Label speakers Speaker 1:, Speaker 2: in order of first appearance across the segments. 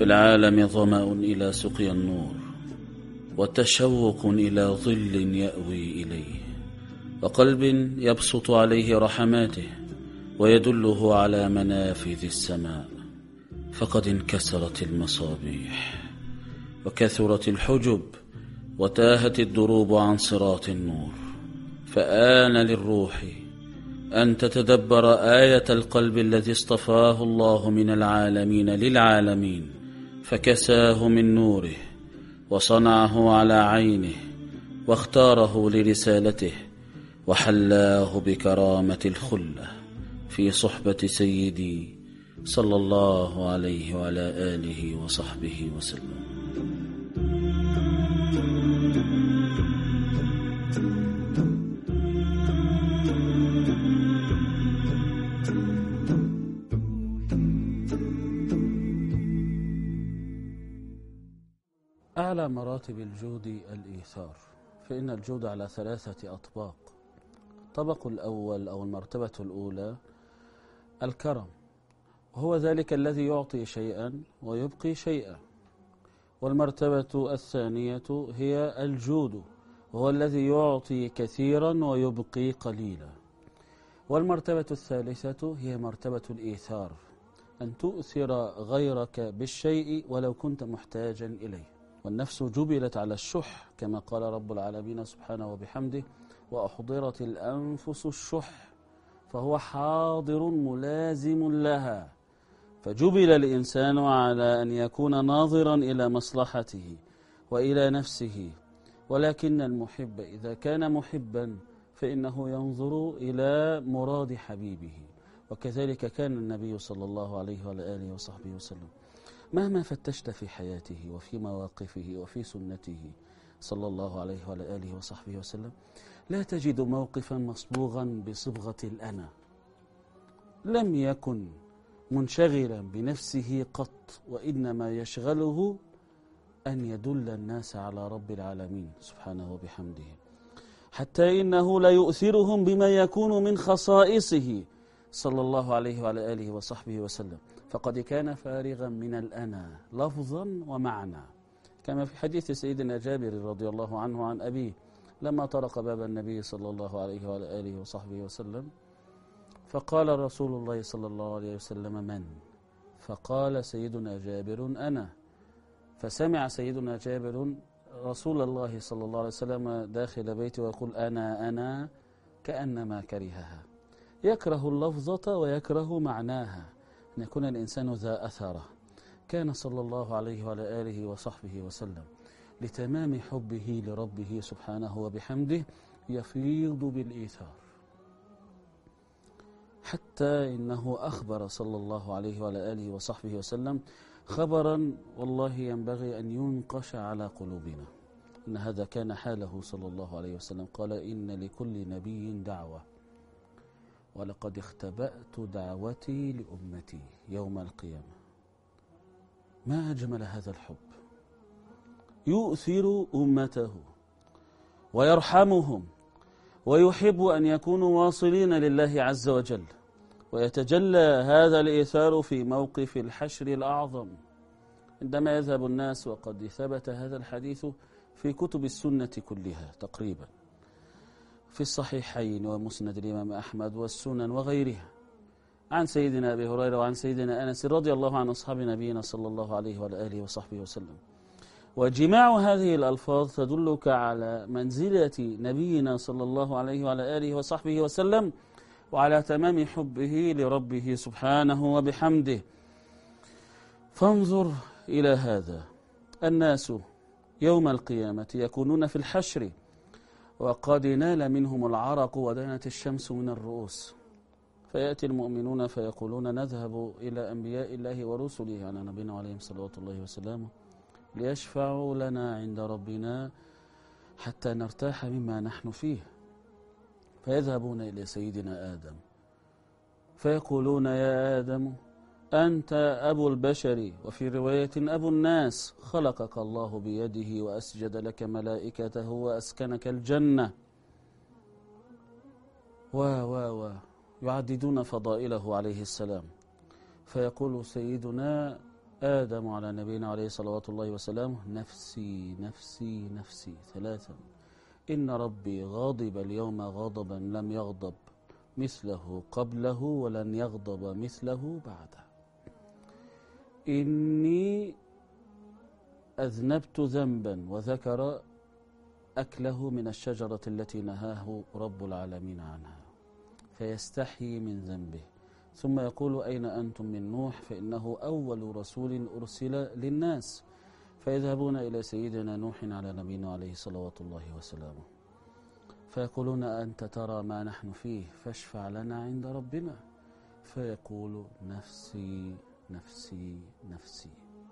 Speaker 1: في العالم ظمأ إلى سقيا النور، وتشوق إلى ظل يأوي إليه، وقلب يبسط عليه رحماته ويدله على منافذ السماء. فقد انكسرت المصابيح وكثرت الحجب وتاهت الدروب عن صراط النور، فآن للروح أن تتدبر آية القلب الذي اصطفاه الله من العالمين للعالمين، فكساه من نوره وصنعه على عينه واختاره لرسالته، وحلاه بكرامة الخلة في صحبة سيدي صلى الله عليه وعلى آله وصحبه وسلم. أعلى مراتب الجود الإيثار، فإن الجود على 3 أطباق. الطبق الأول أو المرتبة الأولى الكرم، وهو ذلك الذي يعطي شيئا ويبقي شيئا. والمرتبة الثانية هي الجود، وهو الذي يعطي كثيرا ويبقي قليلا. والمرتبة الثالثة هي مرتبة الإيثار، أن تؤثر غيرك بالشيء ولو كنت محتاجا إليه. والنفس جبلت على الشح كما قال رب العالمين سبحانه وبحمده: وأحضرت الأنفس الشح فهو حاضر ملازم لها. فجبل الإنسان على أن يكون ناظرا إلى مصلحته وإلى نفسه، ولكن المحب إذا كان محبا فإنه ينظر إلى مراد حبيبه. وكذلك كان النبي صلى الله عليه وآله وصحبه وسلم، مهما فتشت في حياته وفي مواقفه وفي سنته صلى الله عليه وآله وصحبه وسلم، لا تجد موقفا مصبوغا بصبغة الأنا. لم يكن منشغلا بنفسه قط، وإنما يشغله أن يدل الناس على رب العالمين سبحانه وبحمده، حتى إنه لا يؤثرهم بما يكون من خصائصه صلى الله عليه وعلى آله وصحبه وسلم، فقد كان فارغا من الأنا لفظا ومعنى، كما في حديث سيدنا جابر رضي الله عنه عن أبيه لما طرق باب النبي صلى الله عليه وعلى آله وصحبه وسلم، فقال رسول الله صلى الله عليه وسلم: من؟ فقال سيدنا جابر: أنا. فسمع سيدنا جابر رسول الله صلى الله عليه وسلم داخل بيته ويقول: أنا كأنما كرهها، يكره اللفظة ويكره معناها، أن يكون الإنسان ذا أثره. كان صلى الله عليه وعلى آله وصحبه وسلم لتمام حبه لربه سبحانه وبحمده يفيض بالإيثار، حتى إنه أخبر صلى الله عليه وعلى آله وصحبه وسلم خبرا والله ينبغي أن ينقش على قلوبنا، إن هذا كان حاله صلى الله عليه وسلم. قال: إن لكل نبي دعوة، ولقد اختبأت دعوتي لأمتي يوم القيامة. ما أجمل هذا الحب، يؤثر أمته ويرحمهم ويحب أن يكونوا واصلين لله عز وجل. ويتجلى هذا الإيثار في موقف الحشر الأعظم، عندما يذهب الناس، وقد ثبت هذا الحديث في كتب السنة كلها تقريبا، في الصحيحين ومسند الإمام أحمد والسنن وغيرها، عن سيدنا أبي هريرة وعن سيدنا أنس رضي الله عن أصحاب نبينا صلى الله عليه وآله وصحبه وسلم. وجماع هذه الألفاظ تدلك على منزلة نبينا صلى الله عليه وعلى آله وصحبه وسلم، وعلى تمام حبه لربه سبحانه وبحمده. فانظر إلى هذا، الناس يوم القيامة يكونون في الحشر وقد نال منهم العرق ودنت الشمس من الرؤوس، فيأتي المؤمنون فيقولون: نذهب إلى أنبياء الله ورسله على نبينا عليهم صلوات الله وسلامه ليشفعوا لنا عند ربنا حتى نرتاح مما نحن فيه. فيذهبون إلى سيدنا آدم فيقولون: يا آدم أنت أبو البشر، وفي رواية أبو الناس، خلقك الله بيده وأسجد لك ملائكته وأسكنك الجنة، يعددون فضائله عليه السلام. فيقول سيدنا آدم على نبينا عليه صلوات الله وسلامه: نفسي نفسي نفسي 3. إن ربي غضب اليوم غضبا لم يغضب مثله قبله ولن يغضب مثله بعده. إني أذنبت ذنبا، وذكر أكله من الشجرة التي نهاه رب العالمين عنها، فيستحيي من ذنبه، ثم يقول: أين أنتم من نوح؟ فإنه أول رسول أرسل للناس. فيذهبون إلى سيدنا نوح على نبينا عليه صلوات الله وسلامه، فيقولون: أنت ترى ما نحن فيه، فاشفع لنا عند ربنا. فيقول: نفسي نفسي نفسي،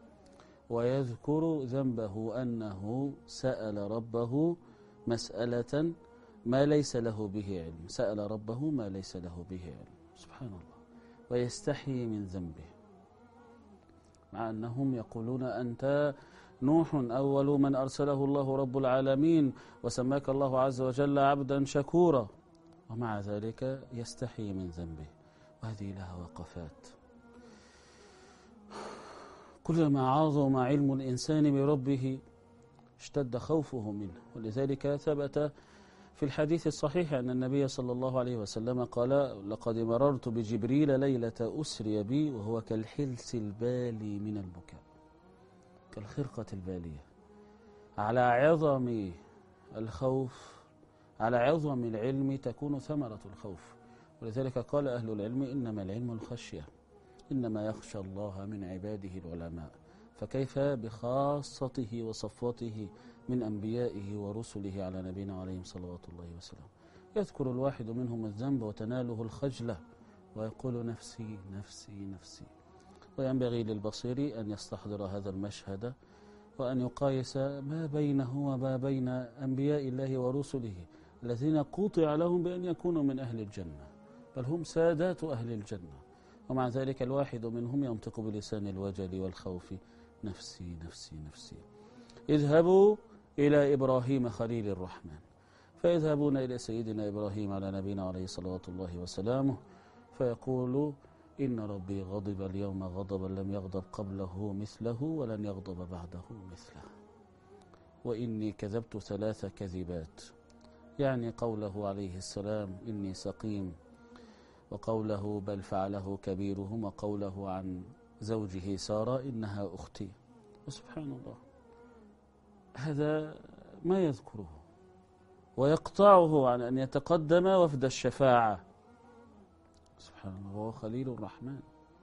Speaker 1: ويذكر ذنبه أنه سأل ربه مسألة ما ليس له به علم، سأل ربه ما ليس له به علم، سبحان الله، ويستحي من ذنبه، مع أنهم يقولون: أنت نوح أول من أرسله الله رب العالمين، وسماك الله عز وجل عبدا شكورا، ومع ذلك يستحي من ذنبه. وهذه لها وقفات. كلما عظم علم الإنسان بربه اشتد خوفه منه، ولذلك ثبت في الحديث الصحيح أن النبي صلى الله عليه وسلم قال: لقد مررت بجبريل ليلة أسري بي وهو كالحلس البالي من البكاء، كالخرقة البالية، على عظم الخوف، على عظم العلم تكون ثمرة الخوف. ولذلك قال أهل العلم: إنما العلم الخشية، إنما يخشى الله من عباده العلماء. فكيف بخاصته وصفوته من أنبيائه ورسله على نبينا عليهم صلوات الله وسلامه. يذكر الواحد منهم الذنب وتناله الخجلة ويقول: نفسي نفسي نفسي. وينبغي للبصير أن يستحضر هذا المشهد، وأن يقايس ما بينه وما بين أنبياء الله ورسله الذين قطع لهم بأن يكونوا من أهل الجنة، بل هم سادات أهل الجنة، ومع ذلك الواحد منهم ينطق بلسان الوجل والخوف: نفسي نفسي نفسي. اذهبوا إلى إبراهيم خليل الرحمن، فيذهبون إلى سيدنا إبراهيم على نبينا عليه صلوات الله وسلامه، فيقول: إن ربي غضب اليوم غضبا لم يغضب قبله مثله ولن يغضب بعده مثله، وإني كذبت 3 كذبات، يعني قوله عليه السلام: إني سقيم، وقوله: بل فعله كبيرهم، وقوله عن زوجه سارة: إنها أختي. وسبحان الله، هذا ما يذكره ويقطعه عن أن يتقدم وفد الشفاعة، سبحان الله، وهو خليل الرحمن.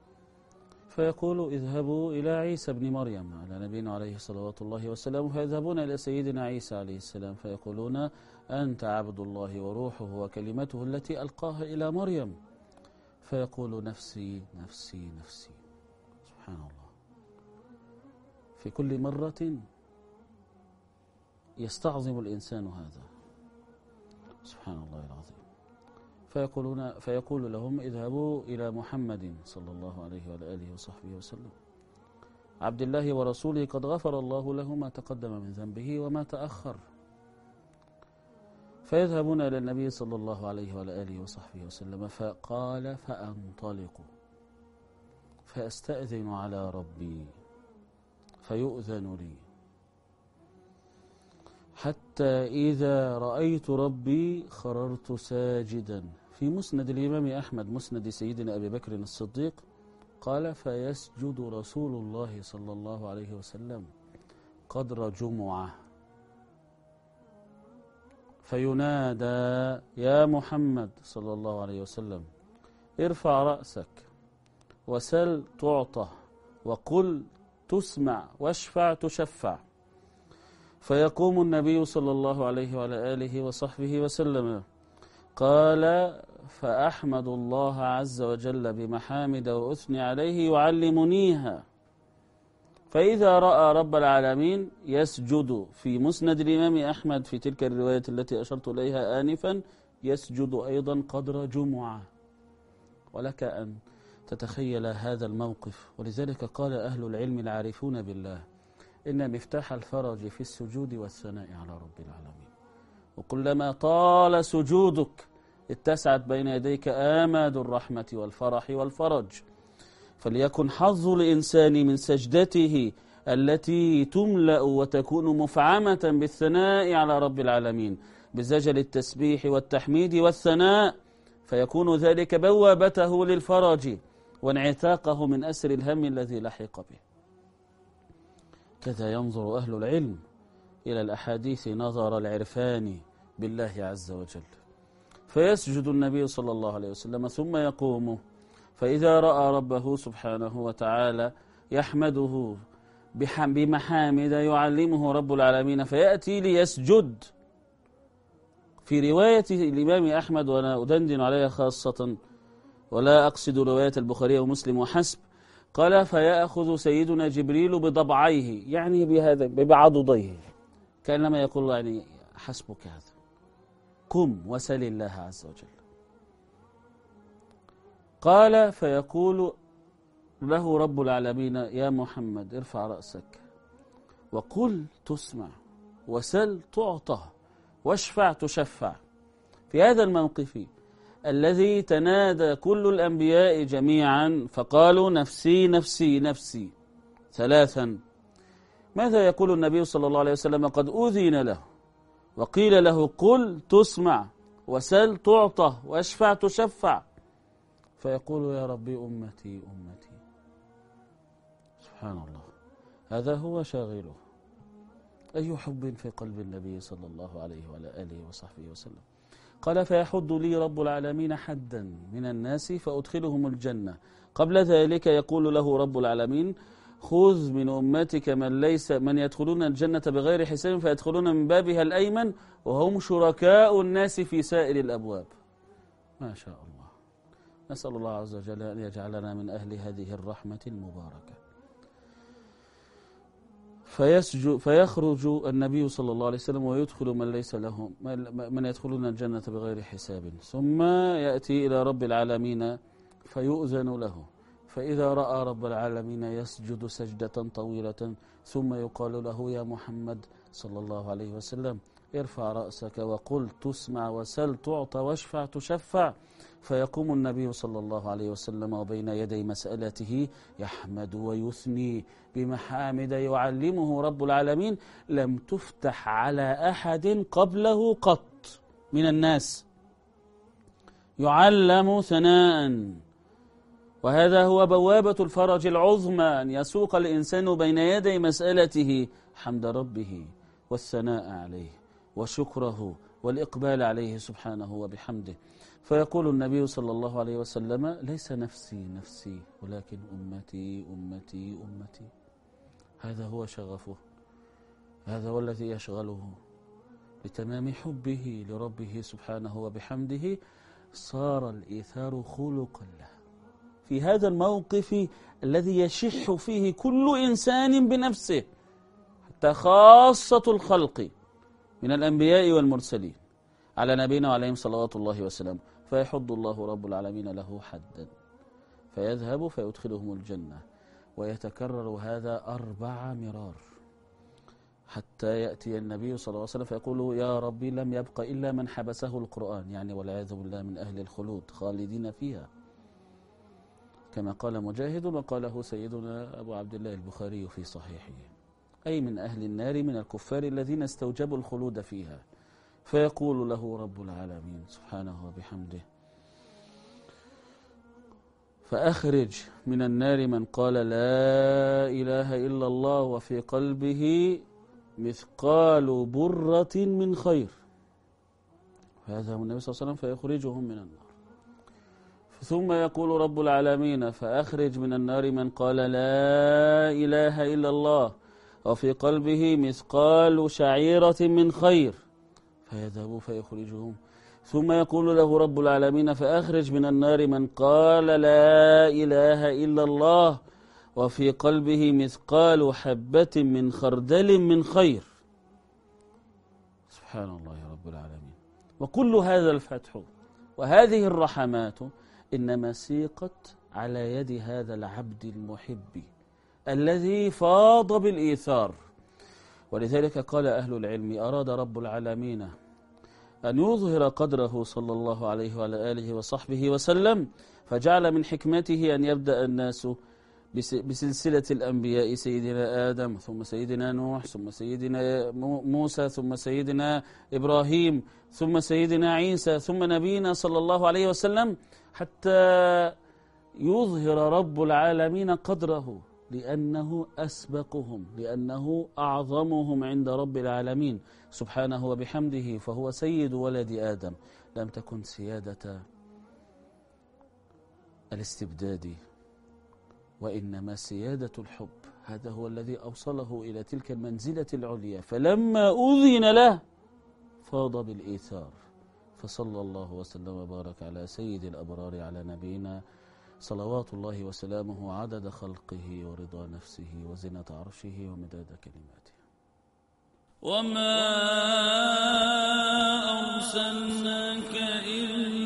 Speaker 1: فيقول: اذهبوا إلى عيسى بن مريم على نبينا عليه صلوات الله وسلامه، فيذهبون إلى سيدنا عيسى عليه السلام، فيقولون: أنت عبد الله وروحه وكلمته التي ألقاها إلى مريم. فيقول: نفسي نفسي نفسي. سبحان الله، في كل مرة يستعظم الإنسان هذا، سبحان الله العظيم. فيقول لهم: اذهبوا إلى محمد صلى الله عليه وآله وصحبه وسلم، عبد الله ورسوله، قد غفر الله له ما تقدم من ذنبه وما تأخر. فيذهبون إلى النبي صلى الله عليه وآله وصحبه وسلم، فقال: فأنطلق فأستأذن على ربي فيؤذن لي، حتى إذا رأيت ربي خررت ساجدا. في مسند الإمام أحمد، مسند سيدنا أبي بكر الصديق، قال: فيسجد رسول الله صلى الله عليه وسلم قدر جمعة، فينادى: يا محمد صلى الله عليه وسلم، ارفع رأسك وسل تعطى، وقل تسمع، واشفع تشفع. فيقوم النبي صلى الله عليه وعلى آله وصحبه وسلم، قال: فأحمد الله عز وجل بمحامد وأثني عليه يعلمنيها. فإذا رأى رب العالمين يسجد، في مسند الإمام أحمد في تلك الرواية التي أشرت إليها آنفا، يسجد أيضا قدر جمعة. ولك أن تتخيل هذا الموقف. ولذلك قال أهل العلم العارفون بالله: إن مفتاح الفرج في السجود والثناء على رب العالمين، وكلما طال سجودك اتسعت بين يديك آماد الرحمة والفرح والفرج. فليكن حظ الإنسان من سجدته التي تملأ وتكون مفعمة بالثناء على رب العالمين بزجل التسبيح والتحميد والثناء، فيكون ذلك بوابته للفرج وانعتاقه من أسر الهم الذي لحق به. كذا ينظر أهل العلم إلى الأحاديث نظر العرفان بالله عز وجل، فيسجد النبي صلى الله عليه وسلم ثم يقوم، فإذا رأى ربه سبحانه وتعالى يحمده بمحامد يعلمه رب العالمين فيأتي ليسجد. في رواية الإمام أحمد، وأنا أدندن عليها خاصة ولا أقصد رواية البخاري ومسلم وحسب، قال فيأخذ سيدنا جبريل بضبعيه، يعني بهذا بعضديه، كأنما يقول يعني حسبك هذا، قم وسل الله عز وجل. قال فيقول له رب العالمين يا محمد ارفع رأسك وقل تسمع وسل تعطى واشفع تشفع. في هذا الموقف الذي تنادى كل الأنبياء جميعا فقالوا نفسي نفسي نفسي ثلاثا، ماذا يقول النبي صلى الله عليه وسلم؟ قد أذن له وقيل له قل تسمع وسل تعطى واشفع تشفع، فيقول يا ربي أمتي أمتي. سبحان الله، هذا هو شاغله. أي حب في قلب النبي صلى الله عليه وعلى آله وصحبه وسلم. قال فيحد لي رب العالمين حدا من الناس فأدخلهم الجنة. قبل ذلك يقول له رب العالمين خذ من أمتك من يدخلون الجنة بغير حساب فيدخلون من بابها الأيمن وهم شركاء الناس في سائر الأبواب. ما شاء الله. نسأل الله عز وجل أن يجعلنا من أهل هذه الرحمة المباركة. فيخرج النبي صلى الله عليه وسلم ويدخل من ليس له من يدخلون الجنة بغير حساب، ثم يأتي إلى رب العالمين فيؤذن له، فإذا رأى رب العالمين يسجد سجدة طويلة ثم يقال له يا محمد صلى الله عليه وسلم ارفع رأسك وقل تسمع وسل تعطى واشفع تشفع، فيقوم النبي صلى الله عليه وسلم وبين يدي مسألته يحمد ويثني بمحامد يعلمه رب العالمين لم تفتح على أحد قبله قط من الناس، يعلم ثناء. وهذا هو بوابة الفرج العظمى، أن يسوق الإنسان بين يدي مسألته حمد ربه والثناء عليه وشكره والإقبال عليه سبحانه وبحمده. فيقول النبي صلى الله عليه وسلم ليس نفسي نفسي ولكن أمتي أمتي أمتي. هذا هو شغفه، هذا هو الذي يشغله. لتمام حبه لربه سبحانه وبحمده صار الإيثار خلقا له. في هذا الموقف الذي يشح فيه كل إنسان بنفسه حتى خاصة الخلق من الأنبياء والمرسلين على نبينا وعليهم صلوات الله وسلامه، فيحض الله رب العالمين له حدا فيذهب فيدخلهم الجنة، ويتكرر هذا 4 مرار حتى يأتي النبي صلى الله عليه وسلم فيقول يا ربي لم يبق إلا من حبسه القرآن، يعني والعياذ بالله من أهل الخلود خالدين فيها، كما قال مجاهد وقاله سيدنا أبو عبد الله البخاري في صحيحه، أي من أهل النار من الكفار الذين استوجبوا الخلود فيها. فيقول له رب العالمين سبحانه وبحمده فأخرج من النار من قال لا إله إلا الله وفي قلبه مثقال برة من خير، هذا هو النبي صلى الله عليه وسلم فيخرجهم من النار. ثم يقول رب العالمين فأخرج من النار من قال لا إله إلا الله وفي قلبه مثقال شعيرة من خير، فيذهبوا فيخرجهم. ثم يقول له رب العالمين فأخرج من النار من قال لا إله إلا الله وفي قلبه مثقال حبة من خردل من خير. سبحان الله يا رب العالمين. وكل هذا الفتح وهذه الرحمات إنما سيقت على يد هذا العبد المحب الذي فاض بالإيثار. ولذلك قال أهل العلم أراد رب العالمين أن يظهر قدره صلى الله عليه وعلى آله وصحبه وسلم، فجعل من حكمته أن يبدأ الناس بسلسلة الأنبياء، سيدنا آدم ثم سيدنا نوح ثم سيدنا موسى ثم سيدنا إبراهيم ثم سيدنا عيسى ثم نبينا صلى الله عليه وسلم، حتى يظهر رب العالمين قدره، لأنه أسبقهم، لأنه أعظمهم عند رب العالمين سبحانه وبحمده، فهو سيد ولد آدم. لم تكن سيادة الاستبداد، وإنما سيادة الحب، هذا هو الذي أوصله إلى تلك المنزلة العليا. فلما أذن له فاض بالإيثار، فصلى الله وسلم وبارك على سيد الأبرار، على نبينا صلوات الله وسلامه عدد خلقه ورضا نفسه وزنة عرشه ومداد كلماته. وما أرسلناك إلا